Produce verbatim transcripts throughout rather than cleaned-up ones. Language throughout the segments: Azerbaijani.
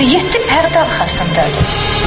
yeddi pərdə arxasındadır.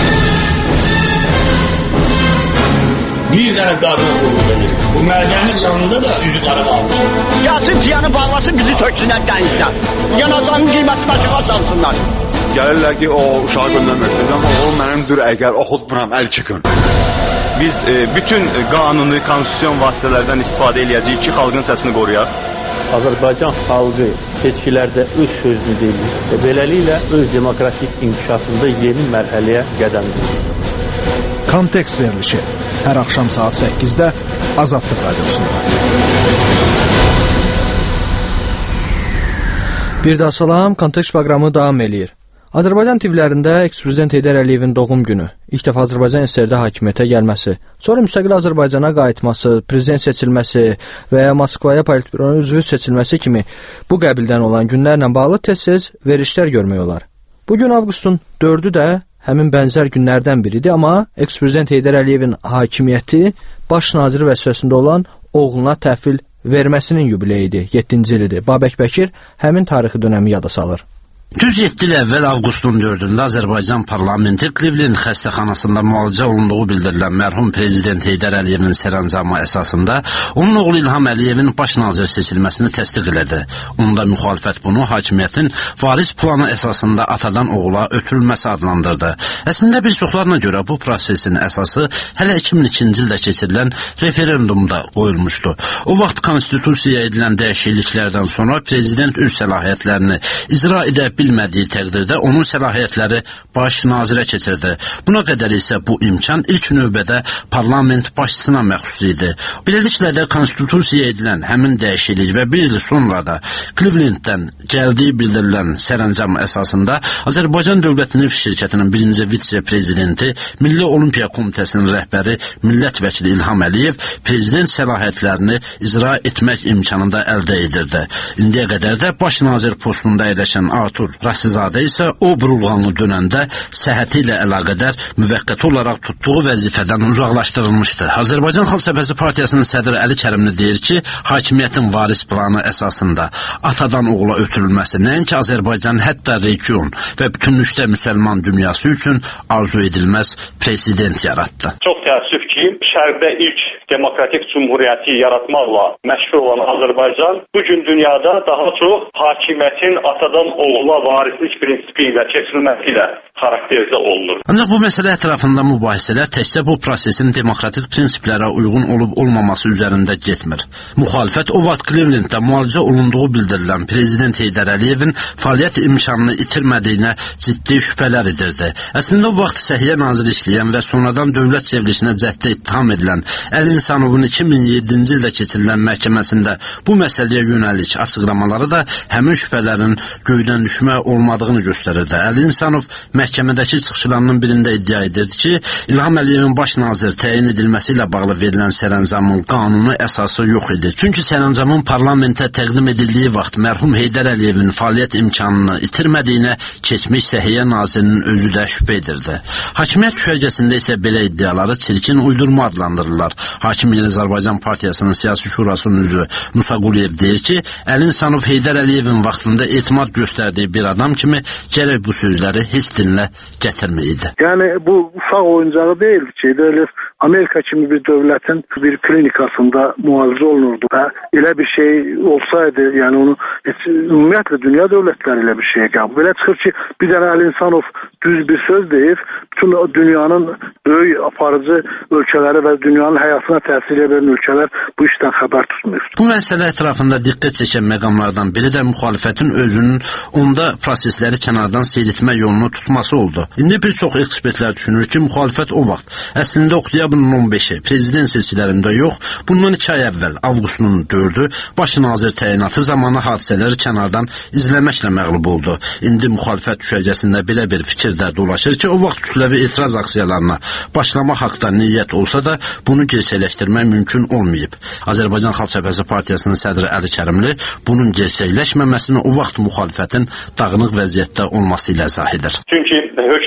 Bir dənə qadın qurulur. Bu mədənin yanında da üzü qara qalmışdır. Gəlsin tiyanı bağlasın, bizi töksünlər dənizdən. Yanacağının qiymətini aşağı salsınlar. Gəlirlər ki, o uşağı göndərməksiniz, amma o mənimdir, əgər oxutmuram, əl çıxın. Biz e, bütün qanuni, konstitusyon vasitələrdən istifadə edəcəyik ki, xalqın səsini qoruyaq. Azərbaycan xalqı seçkilərdə öz sözünü deyir və beləliklə öz demokratik inkişafında yeni mərhələyə qədəm qoyur. Kontekst verilişi hər axşam saat səkkizdə Azadlıq Radiosunda. Bir daha salam, Kontekst proqramı davam eləyir. Azərbaycan T V-lərində eks-prezident Heydər Əliyevin doğum günü, ilk dəfə Azərbaycan S S R-də hakimiyyətə gəlməsi, sonra müstəqil Azərbaycana qayıtması, prezident seçilməsi və ya Moskvaya politbüronun üzvü seçilməsi kimi bu qəbildən olan günlərlə bağlı tez-tez verişlər görmək olar. Bugün avqustun dördü də həmin bənzər günlərdən biridir, amma eks-prezident Heydər Əliyevin hakimiyyəti baş naziri vəzifəsində olan oğluna təhvil verməsinin yubileyidir, yeddinci ilidir. Babək Bəkir həmin tarixi dönəmi yada salır. Düz yeddi il əvvəl avqustun dördündə Azərbaycan parlamenti Cleveland xəstəxanasında müalicə olunduğu bildirilən mərhum prezident Heydər Əliyevin sərəncamı əsasında onun oğlu İlham Əliyevin baş nazir seçilməsini təsdiq elədi. Onda müxalifət bunu hakimiyyətin varis planı əsasında atadan oğula ötürülməsi adlandırdı. Əslində bir çoxlarına görə bu prosesin əsası hələ iki min ikinci ildə keçirilən referendumda qoyulmuşdu. O vaxt konstitusiyaya edilən dəyişikliklərdən sonra prezident öz səlahiyyətlərini icra edə bilmədiyi təqdirdə onun səlahiyyətləri baş nazirə keçirdi. Buna qədər isə bu imkan ilk növbədə parlament başçısına məxsus idi. Beləliklə də konstitusiyaya edilən həmin dəyişiklik və bir il sonra da Clevelanddən gəldiyi bildirilən sərəncam əsasında Azərbaycan Dövlət Neft şirkətinin birinci vitse-prezidenti, Milli Olimpiya Komitəsinin rəhbəri, millət vəkili İlham Əliyev prezident səlahiyyətlərini icra etmək imkanında əldə edirdi. İndiyə qədər də baş nazir postunda əyləşən Artur Rasizadə isə o burulğanlı dönəndə səhhəti ilə əlaqədar müvəqqəti olaraq tutduğu vəzifədən uzaqlaşdırılmışdı. Azərbaycan Xalq Cəbhəsi Partiyasının sədri Əli Kərimli deyir ki, hakimiyyətin varis planı əsasında atadan oğula ötürülməsi nəinki Azərbaycan, hətta region və bütünlükdə müsəlman dünyası üçün arzu edilməz president yaratdı. Çox təəssüf ki, şərqdə ilk demokratik cumhuriyyəti yaratmaqla məşğul olan Azərbaycan bugün dünyada daha çox hakimiyyətin atadan oğula varislik prinsipi ilə keçirilməsi ilə xarakterizə olunur. Ancaq bu məsələ ətrafında mübahisələr təkcə bu prosesin demokratik prinsiplərə uyğun olub-olmaması üzərində getmir. Müxalifət o vaxt Clevelanddə müalicə olunduğu bildirilən prezident Heydər Əliyevin fəaliyyət imkanını itirmədiyinə ciddi şübhələr edirdi. Əslində o vaxt Səhiyyə naziri işləyən və sonradan dövlət çevrilişinə cəhddə ittiham edilən Əli İnsanovun iki min yeddinci ildə keçirilən məhkəməsində bu məsələyə yönəlik açıqlamaları da həmin şübhələrin göydən düşmə olmadığını göstərirdi. Əli İnsanov məhkəmədəki çıxışlarının birində iddia edirdi ki, İlham Əliyevin baş nazir təyin edilməsi ilə bağlı verilən sərəncamın qanuni əsası yox idi. Çünki sərəncamın parlamentə təqdim edildiyi vaxt mərhum Heydər Əliyevin fəaliyyət imkanını itirmədiyinə keçmiş Səhiyyə nazirinin özü də şübhə edirdi. Hakimiyyət düşərgəsində isə belə iddiaları çirkin uydurma adlandırırlar. Hakim Yeni Azərbaycan Partiyasının siyasi şurasının üzvü Musa Quliyev deyir ki, Əli İnsanov Heydər Əliyevin vaxtında etimad göstərdiyi bir adam kimi gərək bu sözləri heç dilinə gətirməyiydi. Yəni bu ufaq oyuncağı deyildi ki, Heydər Əliyev Amerika kimi bir dövlətin bir klinikasında müalicə olunurdu və elə bir şey olsaydı, yəni onu heç, ümumiyyətlə dünya dövlətləri ilə bir şeyə qəbul. Belə çıxır ki, bir dənə Əli İnsanov düz bir söz deyib, bütün dünyanın böyük aparıcı ölkələri və dünyanın həyatına təsir edən ölkələr bu işdən xəbər tutmuyor. Bu məsələ ətrafında diqqət çəkən məqamlardan biri də müxalifətin özünün onda prosesləri kənardan seyr etmə yolunu tutması oldu. İndi bir çox ekspertlər düşünür ki, müxalifət o vaxt əslində oktyabrın on beşi prezident seçkilərində yox, bundan iki ay əvvəl avqustun dördü baş nazir təyinatı zamanı hadisələri kənardan izləməklə məğlub oldu. İndi müxalifət düşərgəsində belə bir fikir də dolaşır ki, o vaxt kütləvi etiraz aksiyalarına başlamaq haqda niyyət olsa da bunu gerçəkləşdirmək mümkün olmayıb. Azərbaycan Xalq Cəbhəsi Partiyasının sədri Əli Kərimli bunun gerçəkləşməməsini o vaxt müxalifətin dağınıq vəziyyətdə olması ilə izah edir. Çünki hökumət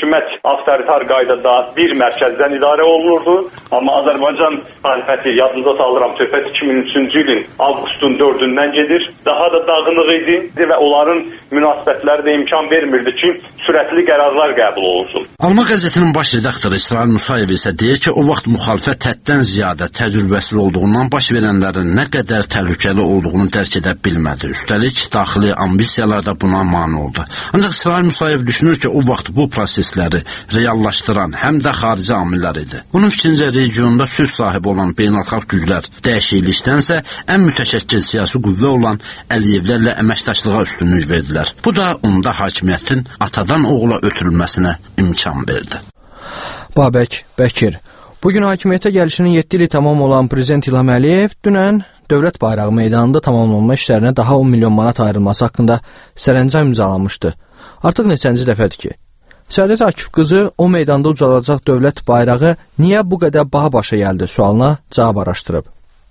hakimiyyət avtoritar qaydada bir mərkəzdən idarə olunurdu. Amma Azərbaycan müxalifəti, yadınıza salıram, söhbət iki min üçüncü ilin avqustun dördündən gedir. Daha da dağınıq idi və onların münasibətləri də imkan vermirdi ki, sürətli qərarlar qəbul olunsun. Alma qəzetinin baş redaktoru İsrail Musayev isə deyir ki, o vaxt müxalifət həddən ziyadə təcrübəsiz olduğundan baş verənlərin nə qədər təhlükəli olduğunu dərk edə bilmədi. Üstəlik, daxili ambisiyalar da buna mane oldu. Ancaq İsrail Musayev düşünür ki, o vaxt bu prosesləri reallaşdıran həm də xarici amillər idi. Bunun fikrincə, regionda sülh sahibi olan beynəlxalq güclər dəyişiklikdənsə ən mütəşəkkil siyasi qüvvə olan Əliyevlərlə əməkdaşlığa üstünlük verdilər. Bu da onda hakimiyyətin atadan oğula ötürülməsinə imkan verdi. Babək Bəkir. Bugün hakimiyyətə gəlişinin yeddi ili tamam olan Prezident İlham Əliyev dünən Dövlət Bayrağı meydanında tamamlanma işlərinə daha on milyon manat ayrılması haqqında sərəncam imzalamışdı. Artıq neçənci dəfədir ki, Səadət Akif qızı o meydanda ucalacaq dövlət bayrağı niyə bu qədər baha başa gəldi sualına cavab araşdırıb.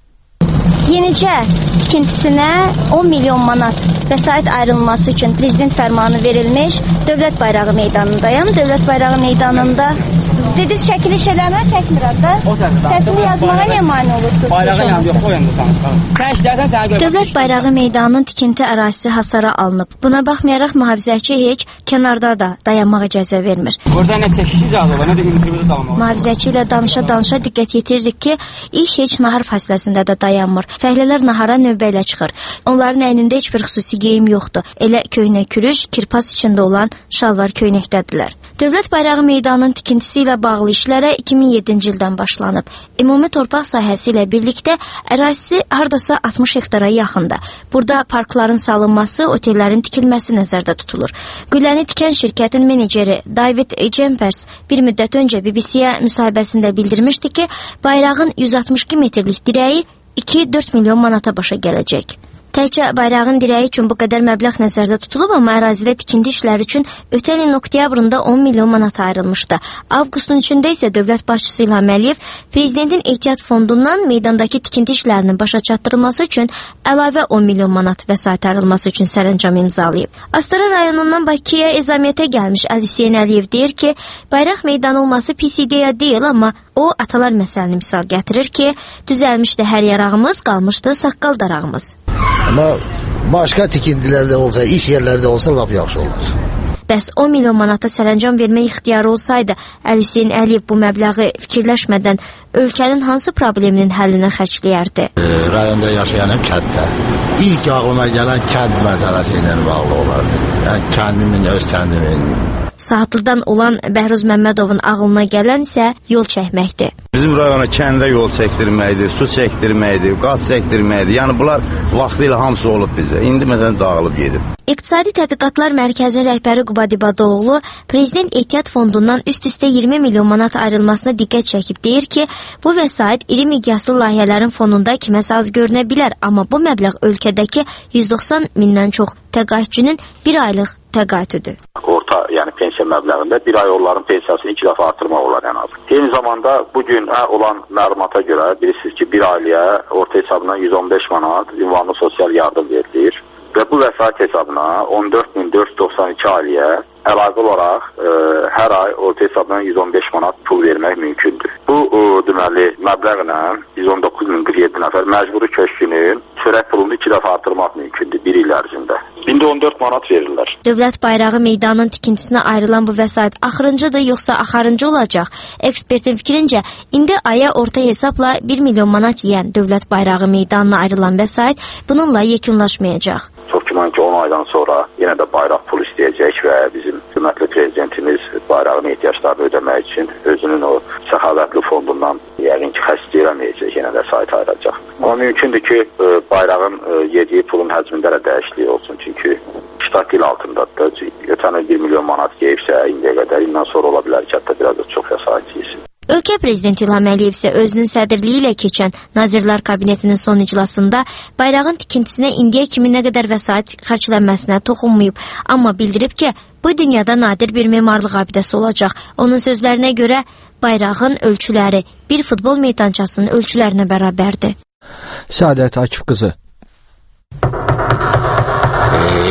Yenicə tikintisinə on milyon manat vəsait ayrılması üçün prezident fərmanı verilmiş Dövlət Bayrağı meydanındayım. Dövlət Bayrağı meydanında dediniz çəkiliş eləmə, çəkmirəm də. Səsini yazmağa niyə mane olursunuz? Bayrağı yandı, yox, o yandı tanışlarım. Sən işlərsən sənə görə. Dövlət Bayrağı meydanının tikinti ərazisi hasara alınıb. Buna baxmayaraq mühafizəçi heç kənarda da dayanmaq icazə vermir. Burada nə çəkiş icazə var, nə də intervyuda dayanmaq. Mühafizəçi ilə danışa-danışa diqqət yetiririk ki, iş heç nahar fasiləsində də dayanmır. Fəhlələr nahara növbə ilə çıxır. Onların əynində heç bir xüsusi geyim yoxdur. Elə köynək kürüş, kirpas içində olan şalvar köynəkdədirlər. Dövlət Bayrağı meydanının tikintisi ilə bağlı işlərə iki min yeddinci ildən başlanıb. Ümumi torpaq sahəsi ilə birlikdə ərazisi hardasa altmış hektara yaxında. Burada parkların salınması, otellərin tikilməsi nəzərdə tutulur. Qülləni tikən şirkətin meneceri David Jempers bir müddət öncə B B C-yə müsahibəsində bildirmişdi ki, bayrağın yüz altmış iki metrlik dirəyi iki dörd milyon manata başa gələcək. Təkcə bayrağın dirəyi üçün bu qədər məbləğ nəzərdə tutulub, amma ərazidə tikinti işləri üçün ötən ilin oktyabrında on milyon manat ayrılmışdı. Avqustun üçündə isə dövlət başçısı İlham Əliyev prezidentin ehtiyat fondundan meydandakı tikinti işlərinin başa çatdırılması üçün əlavə on milyon manat vəsait ayrılması üçün sərəncam imzalayıb. Astara rayonundan Bakıya ezamiyyətə gəlmiş Hüseyn Əliyev deyir ki, bayraq meydanı olması pis ideya deyil, amma o atalar məsələni misal gətirir ki, düzəlmişdi hər yarağımız, qalmışdı saqqal darağımız. Amma başqa tikintilərdə olsa, iş yerlərdə olsa lap yaxşı olur. Bəs on milyon manata sərəncam vermək ixtiyarı olsaydı, Hüseyn Əliyev bu məbləği fikirləşmədən ölkənin hansı probleminin həllinə xərcləyərdi? E, rayonda yaşayanım kənddə. İlk ağlıma gələn kənd məsələsi ilə bağlı olardı. Yəni kəndimin, öz kəndimin. Saatlıdan olan Bəhruz Məmmədovun ağlına gələn isə yol çəkməkdir. Bizim rayona kəndə yol çəkdirməkdir, su çəkdirməkdir, qat çəkdirməkdir. Yəni bunlar vaxtı ilə hamısı olub bizə. İndi məsələn dağılıb gedib. İqtisadi Tədqiqatlar Mərkəzinin rəhbəri Qubad İbadoğlu Prezident Ehtiyat Fondundan üst-üstə iyirmi milyon manat ayrılmasına diqqət çəkib deyir ki, bu vəsait iri miqyaslı layihələrin fonunda kiməsə az görünə bilər, amma bu məbləğ ölkədəki yüz doxsan mindən çox təqaüdçünün bir aylıq təqaüdüdür. Orta, yəni pensiya məbləğində bir ay onların pensiyasını iki dəfə artırmaq olar ən az. Eyni zamanda bugün olan məlumata görə bilirsiniz ki, bir ailəyə orta hesabından yüz on beş manat ünvanlı sosial yardım verilir. Və bu vəsait hesabına on dörd min dörd yüz doxsan iki ailəyə əlavə olaraq e, hər ay orta hesabdan yüz on beş manat pul vermək mümkündür. Bu e, deməli məbləğlə yüz on doqquz min qırx yeddi nəfər məcburi köşkünün sürət pulunu iki dəfə artırmaq mümkündür bir il ərzində. İndi on dörd manat verirlər. Dövlət Bayrağı meydanının tikintisinə ayrılan bu vəsait axırıncıdır yoxsa axarıncı olacaq? Ekspertin fikrincə, indi aya orta hesabla bir milyon manat yeyən Dövlət Bayrağı meydanına ayrılan vəsait bununla yekunlaşmayacaq. Çox güman ki, on aydan sonra yenə də bayraq pul istəyəcək və bizim hörmətli prezidentimiz bayrağın ehtiyaclarını ödəmək üçün özünün o səxavətli fondundan yəqin ki, xəst eləməyəcək, yenə də vəsait ayıracaq. Amma mümkündür ki, bayrağın yediyi pulun həcmində də dəyişiklik olsun, çünki ştat il altındadır. Ötən il bir milyon manat yeyibsə, indiyə qədər, indən sonra ola bilər ki, hətta biraz da çox vəsait yeysin. Ölkə prezidenti İlham Əliyev isə özünün sədrliyi ilə keçən Nazirlər Kabinetinin son iclasında bayrağın tikintisinə indiyə kimi nə qədər vəsait xərclənməsinə toxunmayıb, amma bildirib ki, bu dünyada nadir bir memarlıq abidəsi olacaq. Onun sözlərinə görə bayrağın ölçüləri bir futbol meydançasının ölçülərinə bərabərdir. Səadət Akif qızı.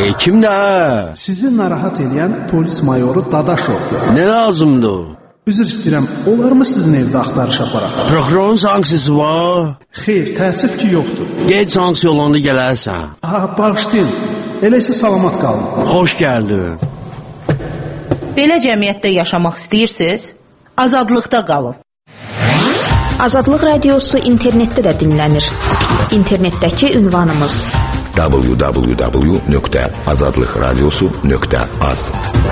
E, kimdə? Sizi narahat edən polis mayoru Dadaşovdur. Nə lazımdır o? Üzr istəyirəm, olar mı sizin evdə axtarış aparaq? Prokurorun sanksiyası var? Xeyr, təəssüf ki, yoxdur. Gec sanksiya olanda gələrsən. Aha, bağışlayın. Elə isə salamat qalın. Xoş gəldin. Belə cəmiyyətdə yaşamaq istəyirsiniz? Azadlıqda qalın. Azadlıq radiosu internetdə də dinlənir. İnternetdəki ünvanımız w w w nöqtə azadlıq radiosu nöqtə az.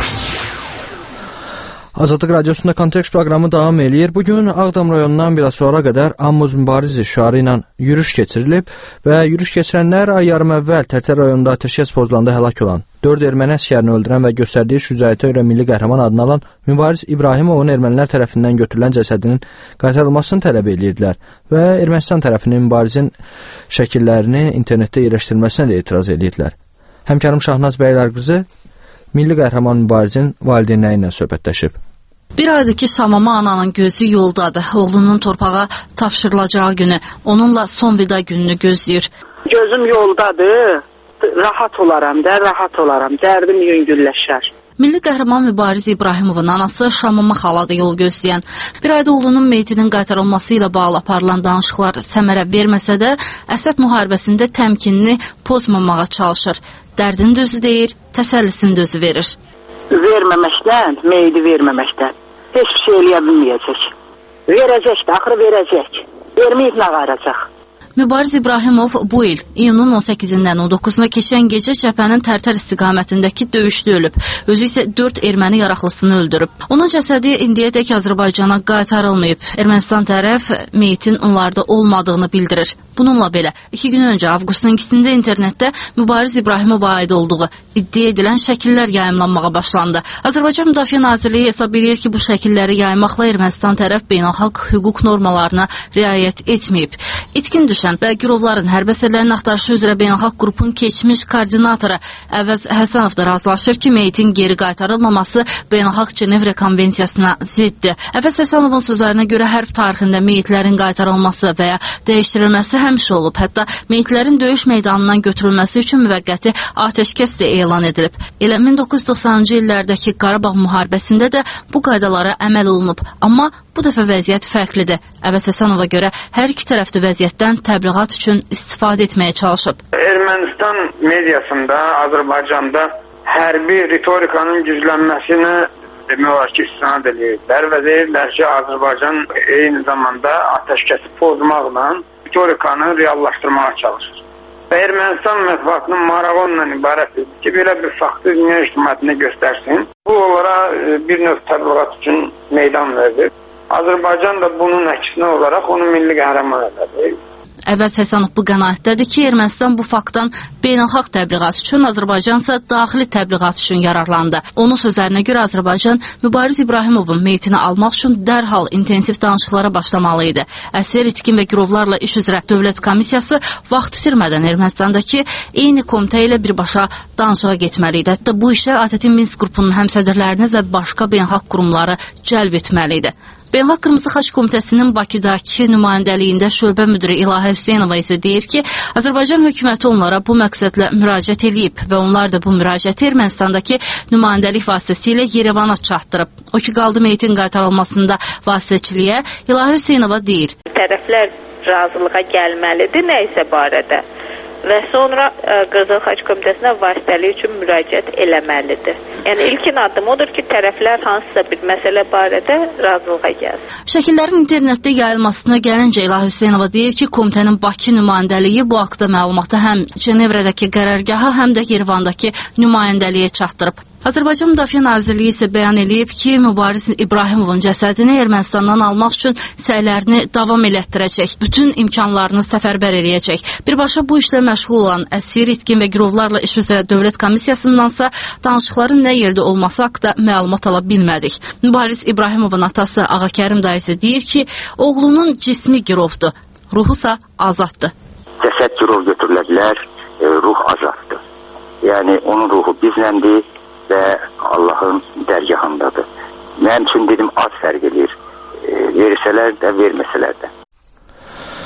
Azadlıq Radiosunda Kontekst proqramı davam eləyir. Bugün Ağdam rayonundan biraz sonra qədər Ammuz Mübarizi şüarı ilə yürüş keçirilib və yürüş keçirənlər ay yarım əvvəl Tərtər rayonunda atəşkəs pozulanda həlak olan, dörd erməni əsgərini öldürən və göstərdiyi şücaətə görə milli qəhrəman adını alan Mübariz İbrahimovun ermənilər tərəfindən götürülən cəsədinin qaytarılmasını tələb edirdilər və Ermənistan tərəfinin Mübarizin şəkillərini internetdə yerləşdirilməsinə də etiraz edirdilər. Həmkarım Şahnaz Bəylərqızı milli qəhrəman Mübarizin valideynləri ilə söhbətləşib. Bir aydır ki, Şamama ananın gözü yoldadır. Oğlunun torpağa tapşırılacağı günü, onunla son vida gününü gözləyir. Gözüm yoldadır, rahat olaram da, rahat olaram, dərdim yüngülləşər. Milli qəhrəman Mübariz İbrahimovun anası Şamama xaladı yol gözləyən. Bir ayda oğlunun meyitinin qaytarılması ilə bağlı aparılan danışıqlar səmərə verməsə də, Əsəd müharibəsində təmkinini pozmamağa çalışır. Dərdini dözü deyir, təsəllisini dözü verir. Verməməkdən, meyidi verməməkdən heç bir şey eləyə bilməyəcək. Verəcək də, axırı verəcək. Verməyib nə qayıracaq? Mübariz İbrahimov bu il iyunun on səkkizindən on doqquzuna keçən gecə cəbhənin Tərtər istiqamətindəki döyüşdə ölüb. Özü isə dörd erməni yaraqlısını öldürüb. Onun cəsədi indiyədək Azərbaycana qaytarılmayıb. Ermənistan tərəf meyitin onlarda olmadığını bildirir. Bununla belə, iki gün öncə avqustun ikisində internetdə Mübariz İbrahimova aid olduğu iddia edilən şəkillər yayımlanmağa başlandı. Azərbaycan Müdafiə Nazirliyi hesab edir ki, bu şəkilləri yaymaqla Ermənistan tərəf beynəlxalq hüquq normalarına riayət etməyib. İtkin düşən və girovların hərbi əsərlərin axtarışı üzrə beynəlxalq qrupun keçmiş koordinatoru Əvəz Həsənov da razılaşır ki, meyitin geri qaytarılmaması beynəlxalq Cenevre konvensiyasına ziddir. Əvəz Həsənovun sözlərinə görə hərb tarixində meyitlərin qaytarılması və ya dəyişdirilməsi həmişə olub. Hətta meyitlərin döyüş meydanından götürülməsi üçün müvəqqəti atəşkəs də elan edilib. Elə min doqquz yüz doxsanıncı illərdəki Qarabağ müharibəsində də bu qaydalara əməl olunub. Amma bu dəfə vəziyyət fərqlidir. Əvəz Həsənova görə hər iki tərəfdə vəziyyətdən təbliğat üçün istifadə etməyə çalışıb. Ermənistan mediasında, Azərbaycanda hərbi ritorikanın güclənməsinə demək olar ki, istinad edirlər və deyirlər ki, Azərbaycan eyni zamanda atəşkəsi pozmaqla ritorikanı reallaşdırmağa çalışır. Və Ermənistan mətbuatının marağı ondan ibarətdir ki, belə bir faktı dünya ictimaiyyətinə göstərsin. Bu onlara bir növ təbliğat üçün meydan verir. Azərbaycan da bunun əksinə olaraq onu milli qəhrəman edir. Əvəz Həsənov bu qənaətdədir ki, Ermənistan bu faktdan beynəlxalq təbliğat üçün, Azərbaycan isə daxili təbliğat üçün yararlandı. Onun sözlərinə görə Azərbaycan Mübariz İbrahimovun meyitini almaq üçün dərhal intensiv danışıqlara başlamalı idi. Əsir, itkin və girovlarla iş üzrə Dövlət Komissiyası vaxt itirmədən Ermənistandakı eyni komitə ilə birbaşa danışığa getməli idi. Hətta bu işə ATƏT-in Minsk qrupunun həmsədrlərini və başqa beynəlxalq qurumları cəlb etməli idi. Beynəlxalq Qırmızı Xaç Komitəsinin Bakıdakı nümayəndəliyində şöbə müdiri İlahə Hüseynova isə deyir ki, Azərbaycan hökuməti onlara bu məqsədlə müraciət edib və onlar da bu müraciəti Ermənistandakı nümayəndəlik vasitəsilə Yerevana çatdırıb. O ki, qaldı meyitin qaytarılmasında vasitəçiliyə İlahə Hüseynova deyir. Tərəflər razılığa gəlməlidir nə isə barədə və sonra Qırmızı Xaç Komitəsinə vasitəlik üçün müraciət eləməlidir. Yəni ilkin addım odur ki, tərəflər hansısa bir məsələ barədə razılığa gəlsin. Şəkillərin internetdə yayılmasına gəlincə İlahə Hüseynova deyir ki, komitənin Bakı nümayəndəliyi bu haqda məlumatı həm Cenevrədəki qərargaha, həm də Yerevandakı nümayəndəliyə çatdırıb. Azərbaycan Müdafiə Nazirliyi isə bəyan edib ki, Mübariz İbrahimovun cəsədini Ermənistandan almaq üçün səylərini davam elətdirəcək, bütün imkanlarını səfərbər eləyəcək. Birbaşa bu işlə məşğul olan əsir, itkin və girovlarla iş üzrə Dövlət Komissiyasındansa danışıqların nə yerdə olması haqda məlumat ala bilmədik. Mübariz İbrahimovun atası Ağakərim dayısı deyir ki, oğlunun cismi girovdur, ruhusa azaddır. Cəsəd girov götürülədilər, e, ruh azaddır. Yəni onun ruhu bizləndir və Allahın dərgahındadır. Mənim üçün dedim az fərq edir. E, versələr də, verməsələr də.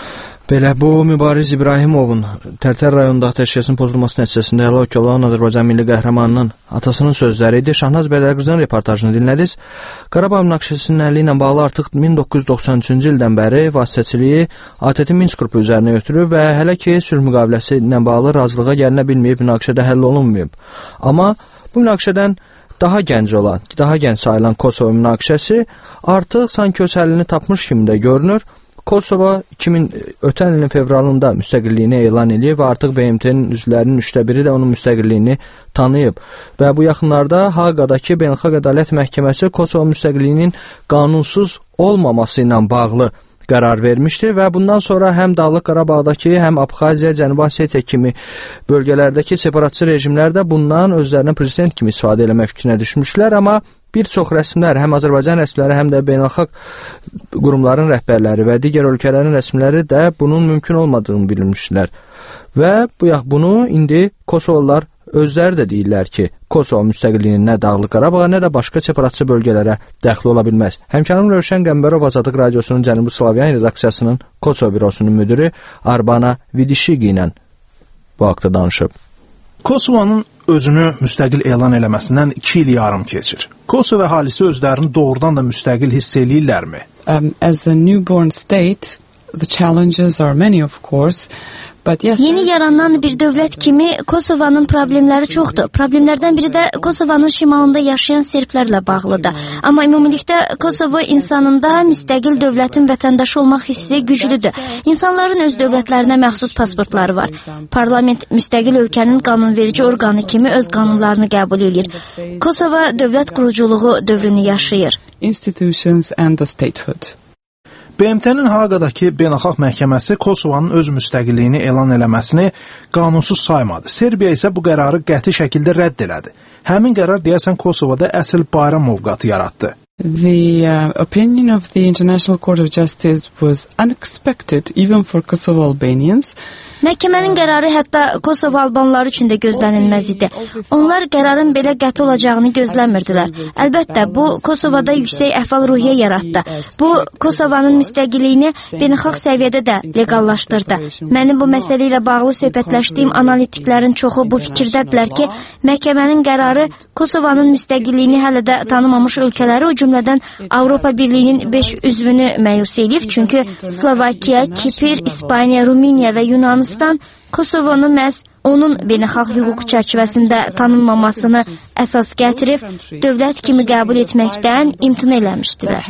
Belə bu Mübariz İbrahimovun Tərtər rayonunda atəşkəsin pozulması nəticəsində həlak olan Azərbaycan milli qəhrəmanının atasının sözləri idi. Şahnaz Bədərqızın reportajını dinlədiniz. Qarabağ münaqişəsinin həlli ilə bağlı artıq min doqquz yüz doxsan üçüncü ildən bəri vasitəçiliyi A T T Minsk qrupu üzərinə götürüb və hələ ki sülh müqaviləsi ilə bağlı razılığa gəlinə bilməyib, münaqişədə həll olunmayıb. Amma bu münaqişədən daha gənc olan, daha gənc sayılan Kosovo münaqişəsi artıq sanki öz həllini tapmış kimi də görünür. Kosovo iki min ötən ilin fevralında müstəqilliyini elan edib və artıq B M T-nin üzvlərinin üçdə biri də onun müstəqilliyini tanıyıb. Və bu yaxınlarda Haqadakı Beynəlxalq Ədalət Məhkəməsi Kosovo müstəqilliyinin qanunsuz olmaması ilə bağlı qərar vermişdi və bundan sonra həm Dağlıq Qarabağdakı, həm Abxaziya, Cənubi Osetiya kimi bölgələrdəki separatçı rejimlər də bundan özlərinə prezident kimi istifadə eləmək fikrinə düşmüşlər, amma bir çox rəsmilər, həm Azərbaycan rəsmiləri, həm də beynəlxalq qurumların rəhbərləri və digər ölkələrin rəsmiləri də bunun mümkün olmadığını bilmişlər. Və bu bunu indi Kosovalılar özləri də deyirlər ki, Kosovo müstəqilliyinin nə Dağlıq Qarabağa, nə də başqa separatçı bölgələrə dəxli ola bilməz. Həmkarım Rövşən Qəmbərov Azadlıq Radiosunun Cənubi Slavyan redaksiyasının Kosovo bürosunun müdiri Arbana Vidişigi ilə bu haqda danışıb. Kosovonun özünü müstəqil elan eləməsindən iki il yarım keçir. Kosovo əhalisi özlərini doğrudan da müstəqil hiss eləyirlərmi? Um, as a newborn state, the challenges are many of course. Yeni yaranan bir dövlət kimi Kosovanın problemləri çoxdur. Problemlərdən biri də Kosovanın şimalında yaşayan serblərlə bağlıdır. Amma ümumilikdə Kosovo insanında müstəqil dövlətin vətəndaşı olmaq hissi güclüdür. İnsanların öz dövlətlərinə məxsus pasportları var. Parlament müstəqil ölkənin qanunverici orqanı kimi öz qanunlarını qəbul edir. Kosovo dövlət quruculuğu dövrünü yaşayır. Institutions and the statehood. B M T-nin Haqadakı Beynəlxalq Məhkəməsi Kosovanın öz müstəqilliyini elan eləməsini qanunsuz saymadı. Serbiya isə bu qərarı qəti şəkildə rədd elədi. Həmin qərar deyəsən Kosovoda əsl bayram ovqatı yaratdı. The uh, opinion of the International Court of Justice was unexpected even for Kosovo Albanians. Məhkəmənin qərarı hətta Kosovo albanları üçün də gözlənilməz idi. Onlar qərarın belə qəti olacağını gözləmirdilər. Əlbəttə, bu Kosovoda yüksək əhval-ruhiyyə yaratdı. Bu, Kosovanın müstəqilliyini beynəlxalq səviyyədə də legallaşdırdı. Mənim bu məsələ ilə bağlı söhbətləşdiyim analitiklərin çoxu bu fikirdədirlər ki, məhkəmənin qərarı Kosovanın müstəqilliyini hələ də tanımamış ölkələri, o cümlədən Avropa Birliyinin beş üzvünü məyus edib. Çünki Slovakiya, Kipr, İspaniya, Rumıniya və Yunanistan Kosovonu məhz onun beynəlxalq hüquq çərçivəsində tanınmamasını əsas gətirib, dövlət kimi qəbul etməkdən imtina eləmişdilər.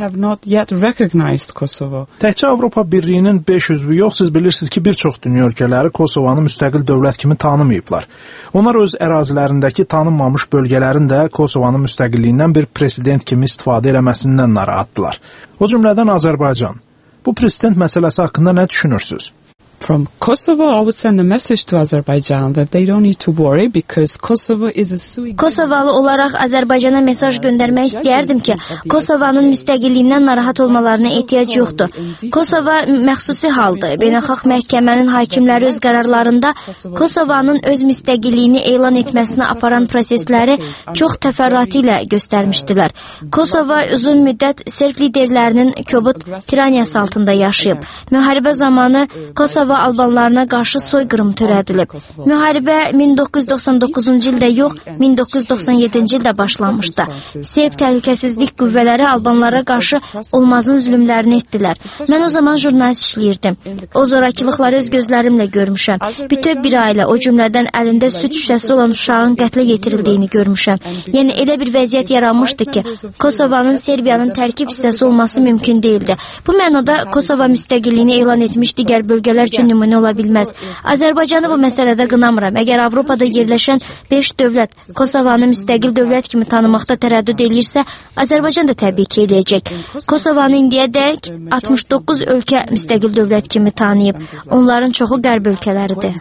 Təkcə Avropa Birliyinin beş üzvü yox, siz bilirsiniz ki, bir çox dünya ölkələri Kosovanı müstəqil dövlət kimi tanımayıblar. Onlar öz ərazilərindəki tanınmamış bölgələrin də Kosovanın müstəqilliyindən bir president kimi istifadə eləməsindən narahatdılar. O cümlədən Azərbaycan. Bu president məsələsi haqqında nə düşünürsünüz? From Kosovo, I would send a message to Azerbaijan that they don't need to worry because Kosovo is a sui... Kosovalı olaraq Azərbaycana mesaj göndərmək istəyərdim ki, Kosovanın müstəqilliyindən narahat olmalarına ehtiyac yoxdur. Kosova məxsusi haldır. Beynəlxalq məhkəmənin hakimləri öz qərarlarında Kosovanın öz müstəqilliyini elan etməsinə aparan prosesləri çox təfərrüatı ilə göstərmişdilər. Kosova uzun müddət Serb liderlərinin kobud tiraniyası altında yaşayıb. Müharibə zamanı Kosova albanlarına qarşı soyqırım törədilib. Müharibə min doqquz yüz doxsan doqquzuncu ildə yox, min doqquz yüz doxsan yeddinci ildə başlamışdı. Serb təhlükəsizlik qüvvələri albanlara qarşı olmazın zülmlərini etdilər. Mən o zaman jurnalist işləyirdim. O zorakılıqları öz gözlərimlə görmüşəm. Bütöv bir ailə, o cümlədən əlində süd şüşəsi olan uşağın qətlə yetirildiyini görmüşəm. Yəni elə bir vəziyyət yaranmışdı ki, Kosovanın Serbiyanın tərkib hissəsi olması mümkün değildi. Bu mənada Kosova müstəqilliyini elan etmiş digər bölgələr üçün nümunə ola bilməz. Azərbaycanı bu məsələdə qınamıram. Əgər Avropada yerləşən beş dövlət Kosovanı müstəqil dövlət kimi tanımaqda tərəddüd eləyirsə, Azərbaycan da təbii ki eləyəcək. Kosovanı indiyədək altmış doqquz ölkə müstəqil dövlət kimi tanıyıb. Onların çoxu qərb ölkələridir.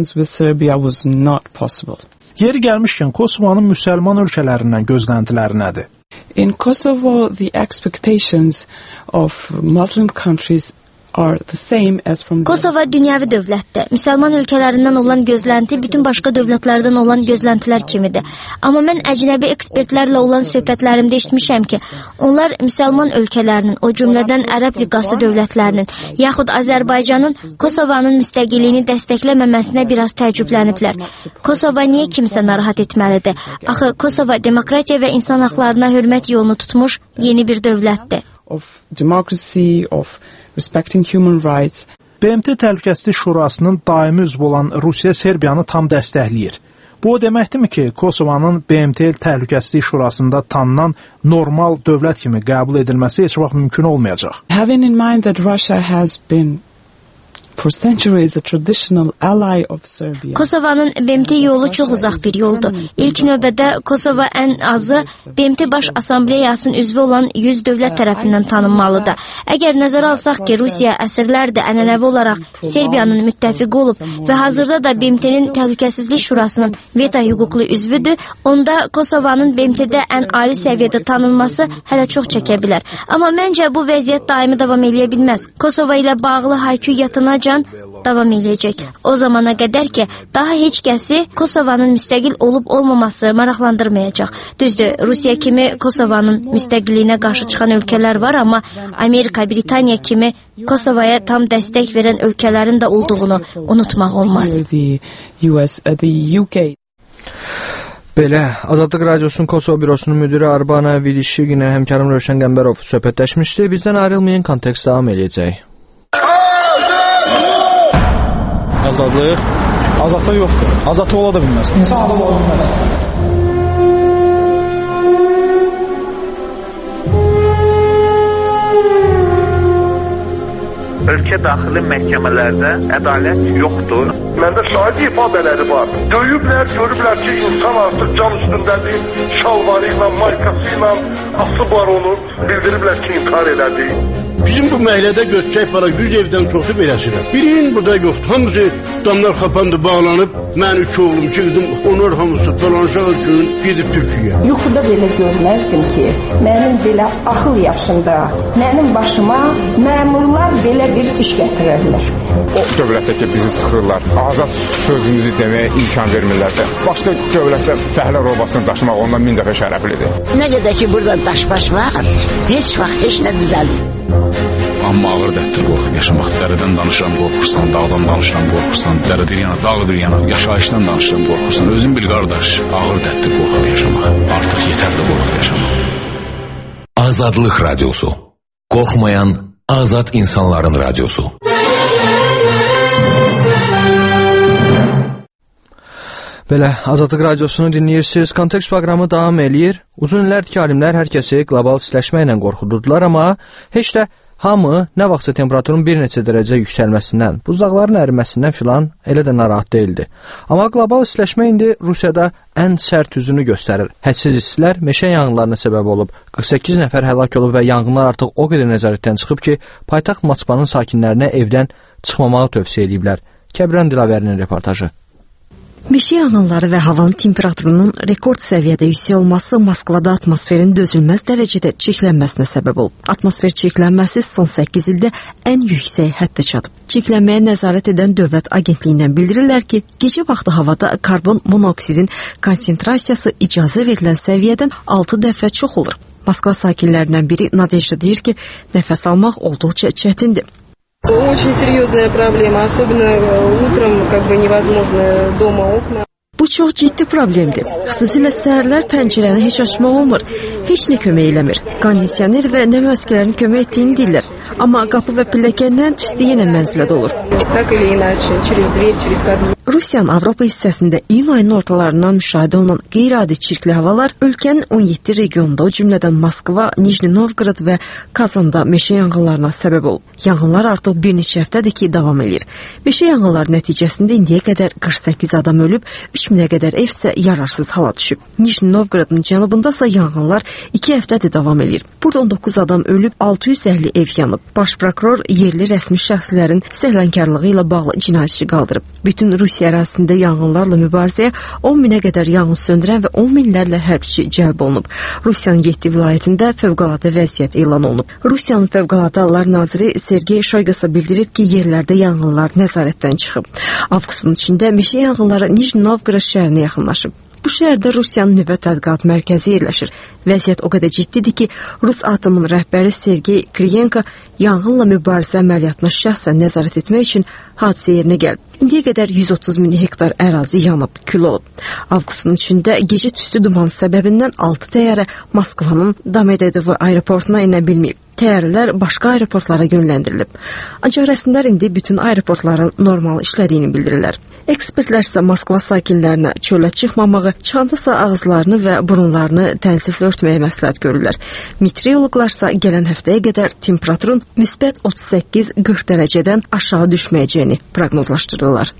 Yeri gəlmişkən, Kosovanın müsəlman ölkələrindən gözləntiləri nədir? In Kosovo, the expectations of Muslim countries are the same as from the Kosova dünyəvi dövlətdir. Müsəlman ölkələrindən olan gözlənti bütün başqa dövlətlərdən olan gözləntilər kimidir. Amma mən əcnəbi ekspertlərlə olan söhbətlərimdə eşitmişəm ki, onlar müsəlman ölkələrinin, o cümlədən Ərəb Liqası dövlətlərinin, yaxud Azərbaycanın Kosovanın müstəqilliyini dəstəkləməməsinə biraz təəccübləniblər. Kosova niyə kimsə narahat etməlidir? Axı Kosova demokratiya və insan haqlarına hörmət yolunu tutmuş yeni bir dövlətdir. Of democracy, of respecting human rights. B M T Təhlükəsizlik Şurasının daimi üzvü olan Rusiya Serbiyanı tam dəstəkləyir. Bu o deməkdirmi ki, Kosovanın B M T Təhlükəsizlik Şurasında tanınan normal dövlət kimi qəbul edilməsi heç vaxt mümkün olmayacaq? Having in mind that Russia has been for centuries a traditional ally of Serbia. Kosovanın B M T yolu çox uzaq bir yoldur. İlk növbədə Kosova ən azı B M T Baş Assambleyasının üzvü olan yüz dövlət tərəfindən tanınmalıdır. Əgər nəzərə alsaq ki, Rusiya əsrlərdir ənənəvi olaraq Serbiyanın müttəfiqi olub və hazırda da B M T-nin Təhlükəsizlik Şurasının veto hüquqlu üzvüdür, onda Kosovanın B M T-də ən ali səviyyədə tanınması hələ çox çəkə bilər. Amma məncə bu vəziyyət daimi davam edə bilməz. Kosova ilə bağlı haykü yatına can davam edəcək. O zamana qədər ki, daha heç kəsi Kosovanın müstəqil olub olmaması maraqlandırmayacaq. Düzdür, Rusiya kimi Kosovanın müstəqilliyinə qarşı çıxan ölkələr var, amma Amerika, Britaniya kimi Kosovaya tam dəstək verən ölkələrin də olduğunu unutmaq olmaz. The U S, uh, the U K. Belə, Azadlıq Radiosunun Kosova bürosunun müdiri Arbana Vidişiginə həmkarım Rövşən Qəmbərov söhbətləşmişdi. Bizdən ayrılmayın, kontekst davam edəcək. Azadlıq? Azadlıq yoxdur. Azadlıq ola da bilməz. İnsan azadlıq ola bilməz. Ölkə daxili məhkəmələrdə ədalət yoxdur. Məndə şahid ifadələri var. Döyüblər, görüblər ki, insan artıq can üstündədir, şalvarı ilə, maykası ilə asıb var onu, bildiriblər ki, intihar elədi. Bizim bu məhəllədə götürək para yüz evdən çoxu beləsirəm. Birinin burada yoxdur. Hamısı damlar xapandı, bağlanıb. Mən üç oğlum çıxdım, onlar hamısı dolanacaq üçün gedib Türkiyə. Yuxuda belə görməzdim ki, mənim belə axıl yaşında, mənim başıma məmurlar belə bir iş gətirirlər. O dövlətdə ki, bizi sıxırlar, azad sözümüzü deməyə imkan vermirlərsə, başqa dövlətdə fəhlə robasını daşımaq ondan min dəfə şərəflidir. Nə qədər ki, burada daş-baş var, heç vaxt heç nə düzəlmir. Amma ağır dərddir qorxub yaşamaq. Dərədən danışıram, qorxursan, dağdan danışıram, qorxursan, dərə bir yana, dağ bir yana, yaşayışdan danışıram, qorxursan. Özün bil, qardaş, ağır dərddir qorxub yaşamaq. Artıq yetərli qorxub yaşamaq. Azadlıq Radyosu. Qorxmayan azad insanların radyosu. Belə, Azadlıq Radiosunu dinləyirsiniz. Kontekst proqramı davam eləyir. Uzun illərdir ki, alimlər hər kəsi qlobal istiləşmə ilə qorxudurdular, amma heç də hamı nə vaxtsa temperaturun bir neçə dərəcə yüksəlməsindən, buzlaqların əriməsindən filan elə də narahat deyildi. Amma qlobal istiləşmə indi Rusiyada ən sərt üzünü göstərir. Hədsiz istilər meşə yanğınlarına səbəb olub. qırx səkkiz nəfər həlak olub və yanğınlar artıq o qədər nəzarətdən çıxıb ki, paytaxt Moskvanın sakinlərinə evdən çıxmamağı tövsiyə ediblər. Kəbran Dilavərinin reportajı. Meşə yanğınları və havanın temperaturunun rekord səviyyədə yüksək olması Moskvada atmosferin dözülməz dərəcədə çirklənməsinə səbəb olub. Atmosfer çirklənməsi son səkkiz ildə ən yüksək həddə çatıb. Çirklənməyə nəzarət edən dövlət agentliyindən bildirirlər ki, gecə vaxtı havada karbon monoksidin konsentrasiyası icazə verilən səviyyədən altı dəfə çox olur. Moskva sakinlərindən biri Nadejda deyir ki, nəfəs almaq olduqca çətindir. Очень серьезная проблема, особенно утром как бы невозможно дома окна. Bu çox ciddi problemdir. Xüsusilə səhərlər pəncərəni heç açmaq olmur. Heç nə kömək eləmir. Kondisioner və nə məskələrin kömək etdiyini deyirlər. Amma qapı və pilləkəndən tüstü yenə mənzilədə olur. Rusiyanın Avropa hissəsində iyun ayının ortalarından müşahidə olunan qeyri-adi çirkli havalar ölkənin on yeddi regionunda, o cümlədən Moskva, Nijni Novgorod və Kazanda meşə yanğınlarına səbəb olub. Yanğınlar artıq bir neçə həftədir ki, davam edir. Meşə yanğınları nəticəsində indiyə qədər qırx səkkiz adam ölüb, üç minə qədər ev isə yararsız hala düşüb. Nijni Novgorodun cənubunda isə yanğınlar iki həftədir davam edir. Burada on doqquz adam ölüb, altı yüz əlli ev yanıb. saxlanıb. Baş prokuror yerli rəsmi şəxslərin səhlənkarlığı ilə bağlı cinayət işi qaldırıb. Bütün Rusiya ərazisində yanğınlarla mübarizəyə on minə qədər yanğın söndürən və on minlərlə hərbçi cəlb olunub. Rusiyanın yeddi vilayətində fövqəladə vəziyyət elan olunub. Rusiyanın Fövqəladə Hallar naziri Sergey Shoygu bildirib ki, yerlərdə yanğınlar nəzarətdən çıxıb. Avqustun içində meşə yanğınları Nijni Novqorod şəhərinə yaxınlaşıb. Bu şəhərdə Rusiyanın nüvə tədqiqat mərkəzi yerləşir. Vəziyyət o qədər ciddidir ki, Rus Atom'un rəhbəri Sergey Kriyenko yanğınla mübarizə əməliyyatına şəxsən nəzarət etmək üçün hadisə yerinə gəlib. İndiyə qədər yüz otuz min hektar ərazi yanıb, kül olub. Avqustun üçündə gecə tüstü dumanı səbəbindən altı təyyarə Moskvanın Domodedovo aeroportuna enə bilməyib. Təyyarələr başqa aeroportlara yönləndirilib. Ancaq rəsmilər indi bütün aeroportların normal işlədiyini bildirirlər. Ekspertlər isə Moskva sakinlərinə çölə çıxmamağı, çıxandısa ağızlarını və burunlarını tənziflə örtməyə məsləhət görürlər. Meteoroloqlar isə gələn həftəyə qədər temperaturun müsbət otuz səkkiz qırx dərəcədən aşağı düşməyəcəyini proqnozlaşdırırlar.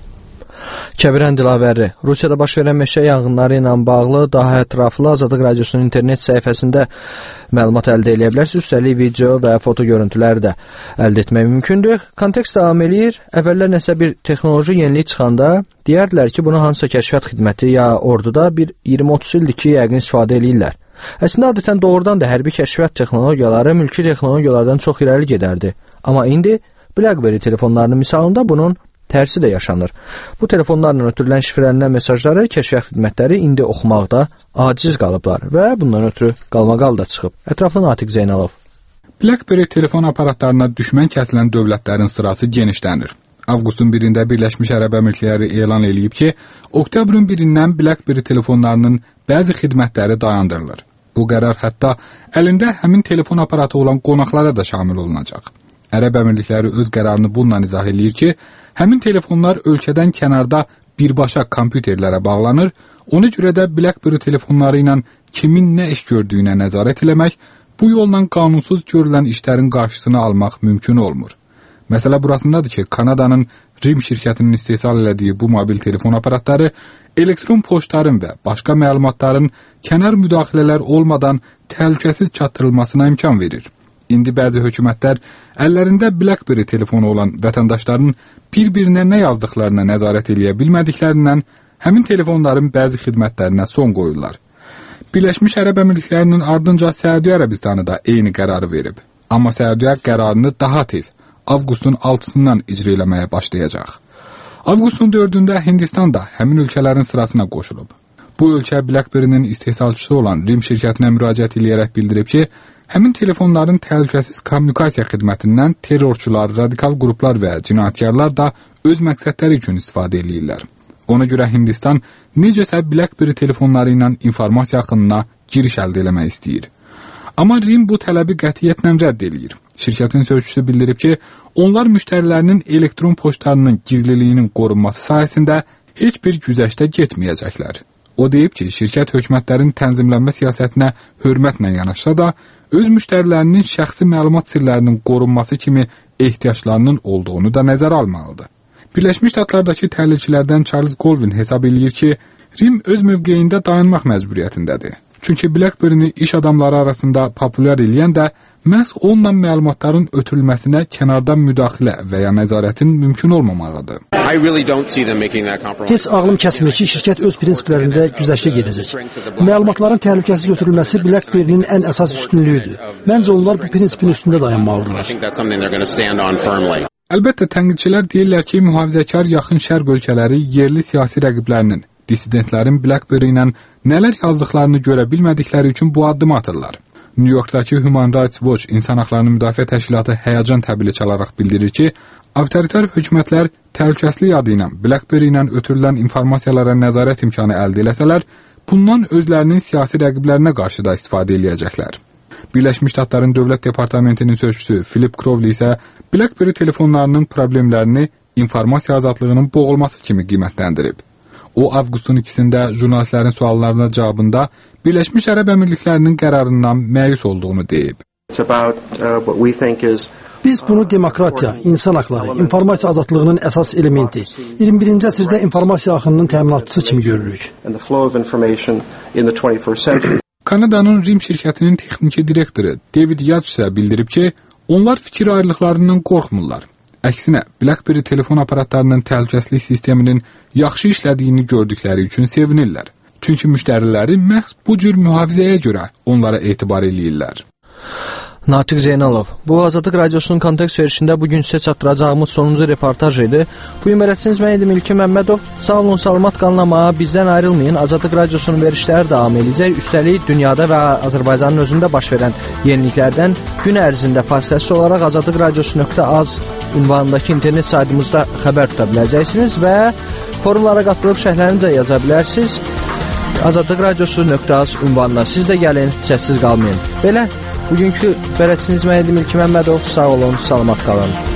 Kəbirən Dilavəri, Rusiyada baş verən meşə yanğınları ilə bağlı daha ətraflı Azadlıq Radiosunun internet səhifəsində məlumat əldə edə bilərsiniz. Üstəlik video və foto görüntüləri də əldə etmək mümkündür. Kontekst davam eləyir. Əvvəllər nəsə bir texnoloji yenilik çıxanda deyərdilər ki, bunu hansısa kəşfiyyat xidməti ya orduda bir iyirmi otuz ildir ki, yəqin istifadə edirlər. Əslində adətən doğrudan da hərbi kəşfiyyat texnologiyaları mülki texnologiyalardan çox irəli gedərdi. Amma indi BlackBerry telefonlarının misalında bunun tərsi də yaşanır. Bu telefonlarla ötürülən şifrələnən mesajları kəşfiyyat xidmətləri indi oxumaqda aciz qalıblar və bundan ötürü qalmaqal da çıxıb. Ətraflı Natiq Zeynalov. BlackBerry telefon aparatlarına düşmən kəsilən dövlətlərin sırası genişlənir. Avqustun birində Birləşmiş Ərəb Əmirlikləri elan eləyib ki, oktyabrın birindən BlackBerry telefonlarının bəzi xidmətləri dayandırılır. Bu qərar hətta əlində həmin telefon aparatı olan qonaqlara da şamil olunacaq. Ərəb Əmirlikləri öz qərarını bununla izah eləyir ki, həmin telefonlar ölkədən kənarda birbaşa kompüterlərə bağlanır, ona görə də BlackBerry telefonları ilə kimin nə iş gördüyünə nəzarət eləmək, bu yolla qanunsuz görülən işlərin qarşısını almaq mümkün olmur. Məsələ burasındadır ki, Kanadanın RIM şirkətinin istehsal elədiyi bu mobil telefon aparatları elektron poçtların və başqa məlumatların kənar müdaxilələr olmadan təhlükəsiz çatdırılmasına imkan verir. İndi bəzi hökumətlər əllərində BlackBerry telefonu olan vətəndaşların bir-birinə nə yazdıqlarına nəzarət eləyə bilmədiklərindən həmin telefonların bəzi xidmətlərinə son qoyurlar. Birləşmiş Ərəb Əmirliklərinin ardınca Səudiyyə Ərəbistanı da eyni qərarı verib. Amma Səudiyyə qərarını daha tez, avqustun altısından icra eləməyə başlayacaq. Avqustun dördündə Hindistan da həmin ölkələrin sırasına qoşulub. Bu ölkə BlackBerry-nin istehsalçısı olan RIM şirkətinə müraciət edərək bildirib ki, həmin telefonların təhlükəsiz kommunikasiya xidmətindən terrorçular, radikal qruplar və cinayətkarlar da öz məqsədləri üçün istifadə edirlər. Ona görə Hindistan necəsə BlackBerry telefonları ilə informasiya axınına giriş əldə eləmək istəyir. Amma RIM bu tələbi qətiyyətlə rədd edir. Şirkətin sözçüsü bildirib ki, onlar müştərilərinin elektron poçtlarının gizliliyinin qorunması sayəsində heç bir güzəştə getməyəcəklər. O deyib ki, şirkət hökumətlərin tənzimlənmə siyasətinə hörmətlə yanaşsa da, öz müştərilərinin şəxsi məlumat sirlərinin qorunması kimi ehtiyaclarının olduğunu da nəzərə almalıdır. Birləşmiş Ştatlardakı təhlilçilərdən Charles Colvin hesab eləyir ki, RIM öz mövqeyində dayanmaq məcburiyyətindədir. Çünki BlackBerry-ni iş adamları arasında populyar eləyən də məhz onunla məlumatların ötürülməsinə kənardan müdaxilə və ya nəzarətin mümkün olmamağıdır. Heç ağlım kəsmir ki, şirkət öz prinsiplərində güzəştə gedəcək. Məlumatların təhlükəsiz götürülməsi BlackBerry-nin ən əsas üstünlüyüdür. Məncə onlar bu prinsipin üstündə dayanmalıdırlar. Əlbəttə, tənqidçilər deyirlər ki, mühafizəkar yaxın şərq ölkələri yerli siyasi rəqiblərinin, dissidentlərin BlackBerry ilə nələr yazdıqlarını görə bilmədikləri üçün bu addımı atırlar. New Yorkdakı Human Rights Watch İnsan Haqlarının Müdafiə Təşkilatı həyəcan təbili çalaraq bildirir ki, avtoritar hökumətlər təhlükəsizlik adı ilə BlackBerry ilə ötürülən informasiyalara nəzarət imkanı əldə eləsələr, bundan özlərinin siyasi rəqiblərinə qarşı da istifadə eləyəcəklər. Birləşmiş Ştatların Dövlət Departamentinin sözçüsü Philip Crowley isə BlackBerry telefonlarının problemlərini informasiya azadlığının boğulması kimi qiymətləndirib. O, avqustun ikisində jurnalistlərin suallarına cavabında Birləşmiş Ərəb Əmirliklərinin qərarından məyus olduğunu deyib. Biz bunu demokratiya, insan haqları, informasiya azadlığının əsas elementi, iyirmi birinci əsrdə informasiya axınının təminatçısı kimi görürük. Kanadanın RIM şirkətinin texniki direktoru David Yatch isə bildirib ki, Onlar fikir ayrılıqlarından qorxmurlar. Əksinə, BlackBerry telefon aparatlarının təhlükəsizlik sisteminin yaxşı işlədiyini gördükləri üçün sevinirlər. Çünki müştəriləri məhz bu cür mühafizəyə görə onlara etibar eləyirlər. Natiq Zeynalov, bu Azadlıq Radiosunun kontekst verişində bugün sizə çatdıracağımız sonuncu reportaj idi. Bu gün belirtdiniz, mən idim İlkin Məmmədov. Sağ olun, salamat qalın, amma bizdən ayrılmayın. Azadlıq Radiosunun verişləri davam edəcək. Üstəlik, dünyada və Azərbaycanın özündə baş verən yeniliklərdən gün ərzində fasiləsiz olaraq azadlıq radiosu nöqtə az ünvanındakı internet saytımızda xəbər tuta biləcəksiniz və forumlara qatılıb şərhlərinizi yaza bilərsiniz. azadlıq radiosu nöqtə az ünvanına siz də gəlin, səssiz qalmayın. Belə, bugünkü bələdçiniz mən idim İlkin Məmmədov. Sağ olun, salamat qalın.